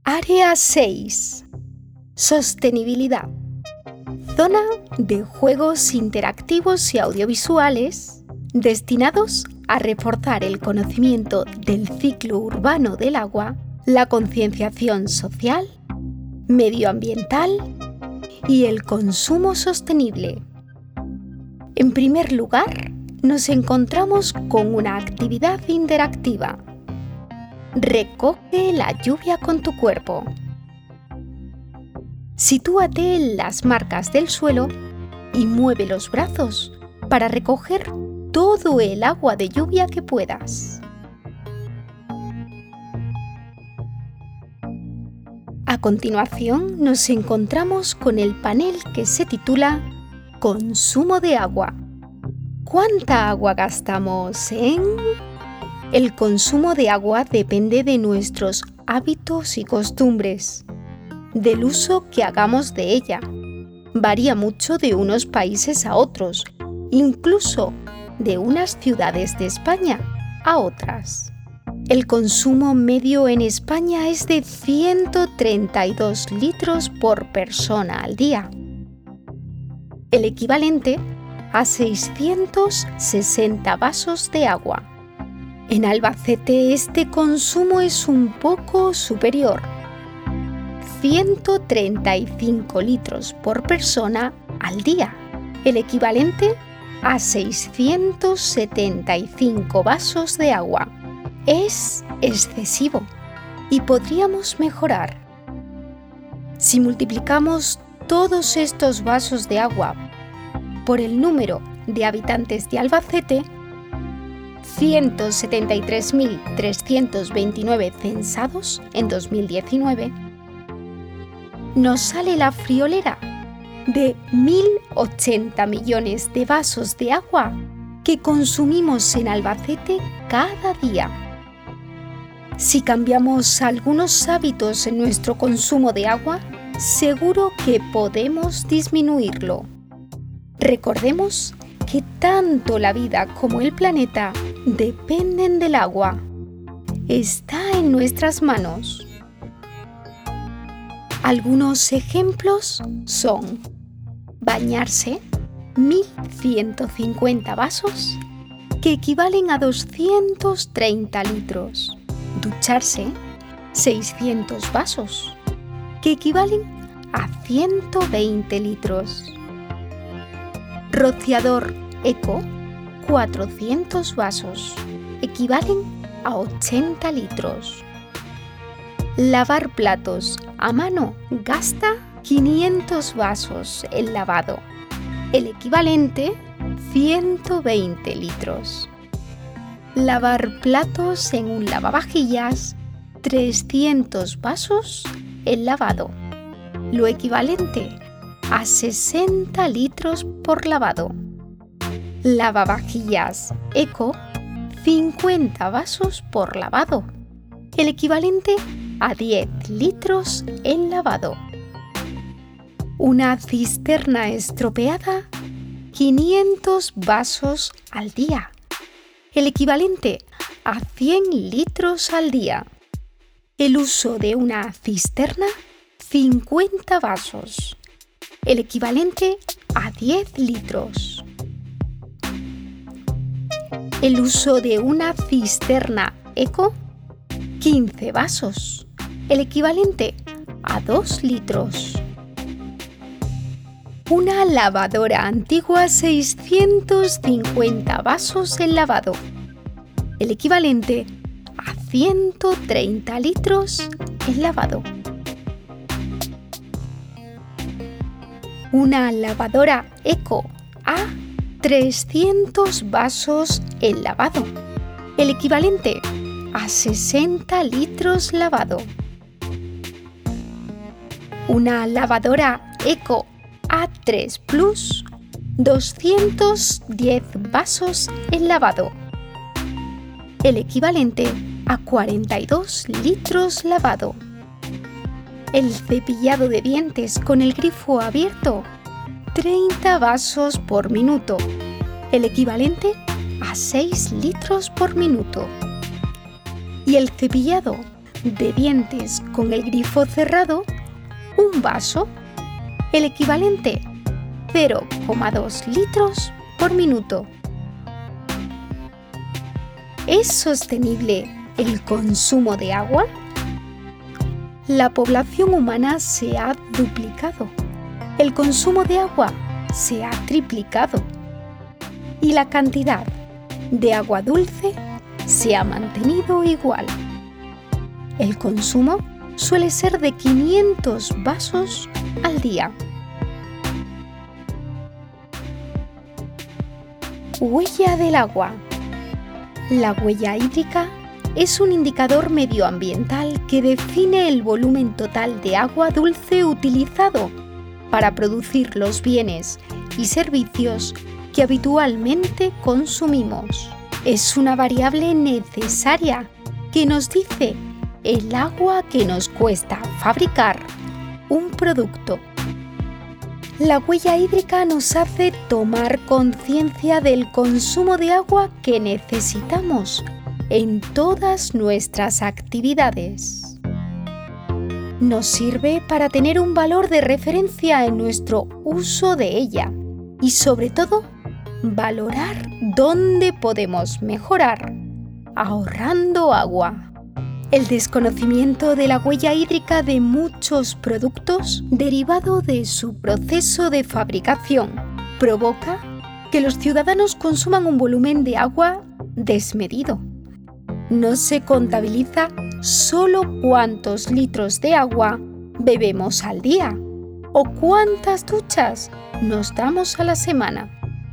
Área 6. Sostenibilidad. Zona de juegos interactivos y audiovisuales destinados a reforzar el conocimiento del ciclo urbano del agua, la concienciación social, medioambiental y el consumo sostenible. En primer lugar, nos encontramos con una actividad interactiva. Recoge la lluvia con tu cuerpo. Sitúate en las marcas del suelo y mueve los brazos para recoger todo el agua de lluvia que puedas. A continuación, nos encontramos con el panel que se titula Consumo de agua. ¿Cuánta agua gastamos en...? El consumo de agua depende de nuestros hábitos y costumbres, del uso que hagamos de ella. Varía mucho de unos países a otros, incluso de unas ciudades de España a otras. El consumo medio en España es de 132 litros por persona al día, el equivalente a 660 vasos de agua. En Albacete este consumo es un poco superior, 135 litros por persona al día, el equivalente a 675 vasos de agua. Es excesivo y podríamos mejorar. Si multiplicamos todos estos vasos de agua por el número de habitantes de Albacete, 173.329 censados en 2019, nos sale la friolera de 1.080 millones de vasos de agua que consumimos en Albacete cada día. Si cambiamos algunos hábitos en nuestro consumo de agua, seguro que podemos disminuirlo. Recordemos que tanto la vida como el planeta dependen del agua. Está en nuestras manos. Algunos ejemplos son bañarse, 1.150 vasos, que equivalen a 230 litros. Ducharse, 600 vasos, que equivalen a 120 litros. Rociador eco, 400 vasos, equivalen a 80 litros. Lavar platos a mano gasta 500 vasos el lavado, el equivalente 120 litros. Lavar platos en un lavavajillas, 300 vasos el lavado, lo equivalente a 60 litros por lavado. Lavavajillas eco, 50 vasos por lavado, el equivalente a 10 litros el lavado. Una cisterna estropeada, 500 vasos al día, el equivalente a 100 litros al día. El uso de una cisterna, 50 vasos, el equivalente a 10 litros. El uso de una cisterna eco, 15 vasos, el equivalente a 2 litros. Una lavadora antigua, 650 vasos el lavado, el equivalente a 130 litros el lavado. Una lavadora eco a 300 vasos el lavado, el equivalente a 60 litros lavado. Una lavadora eco A3 Plus, 210 vasos el lavado, el equivalente a 42 litros lavado. El cepillado de dientes con el grifo abierto, 30 vasos por minuto, el equivalente a 6 litros por minuto. Y el cepillado de dientes con el grifo cerrado, un vaso, el equivalente 0,2 litros por minuto. ¿Es sostenible el consumo de agua? La población humana se ha duplicado, el consumo de agua se ha triplicado y la cantidad de agua dulce se ha mantenido igual. El consumo suele ser de 500 vasos al día. Huella del agua. La huella hídrica es un indicador medioambiental que define el volumen total de agua dulce utilizado para producir los bienes y servicios que habitualmente consumimos. Es una variable necesaria que nos dice el agua que nos cuesta fabricar un producto. La huella hídrica nos hace tomar conciencia del consumo de agua que necesitamos en todas nuestras actividades. Nos sirve para tener un valor de referencia en nuestro uso de ella y, sobre todo, valorar dónde podemos mejorar, ahorrando agua. El desconocimiento de la huella hídrica de muchos productos derivado de su proceso de fabricación provoca que los ciudadanos consuman un volumen de agua desmedido. No se contabiliza solo cuántos litros de agua bebemos al día o cuántas duchas nos damos a la semana.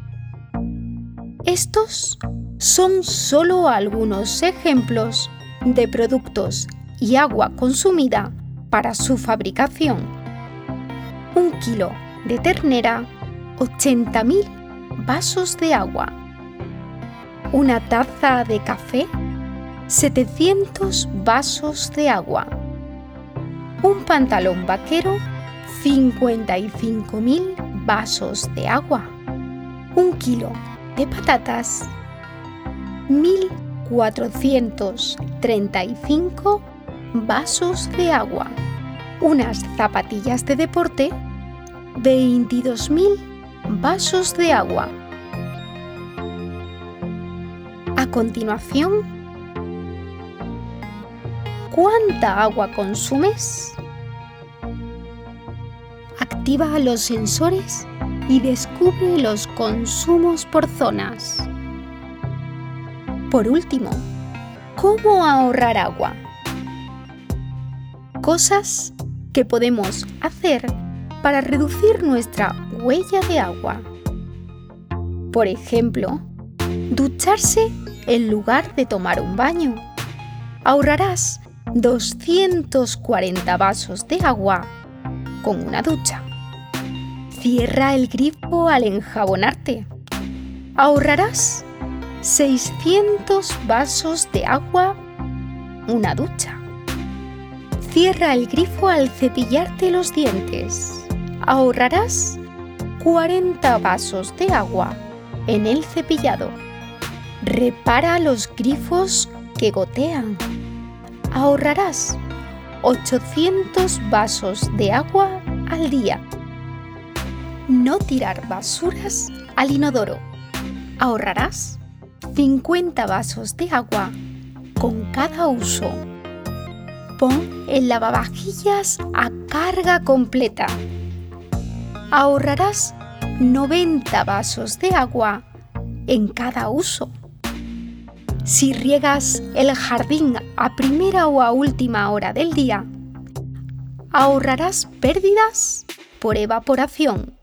Estos son solo algunos ejemplos de productos y agua consumida para su fabricación. 1 kilo de ternera, 80.000 vasos de agua. Una taza de café, 700 vasos de agua. Un pantalón vaquero, 55.000 vasos de agua. 1 kilo de patatas, 1.435 vasos de agua. Unas zapatillas de deporte, 22.000 vasos de agua. A continuación, ¿cuánta agua consumes? Activa los sensores y descubre los consumos por zonas. Por último, ¿cómo ahorrar agua? Cosas que podemos hacer para reducir nuestra huella de agua. Por ejemplo, ducharse en lugar de tomar un baño. Ahorrarás 240 vasos de agua con una ducha. Cierra el grifo al enjabonarte. Ahorrarás 600 vasos de agua, una ducha. Cierra el grifo al cepillarte los dientes. Ahorrarás 40 vasos de agua en el cepillado. Repara los grifos que gotean. Ahorrarás 800 vasos de agua al día. No tirar basuras al inodoro. Ahorrarás 50 vasos de agua con cada uso. Pon el lavavajillas a carga completa. Ahorrarás 90 vasos de agua en cada uso. Si riegas el jardín a primera o a última hora del día, ahorrarás pérdidas por evaporación.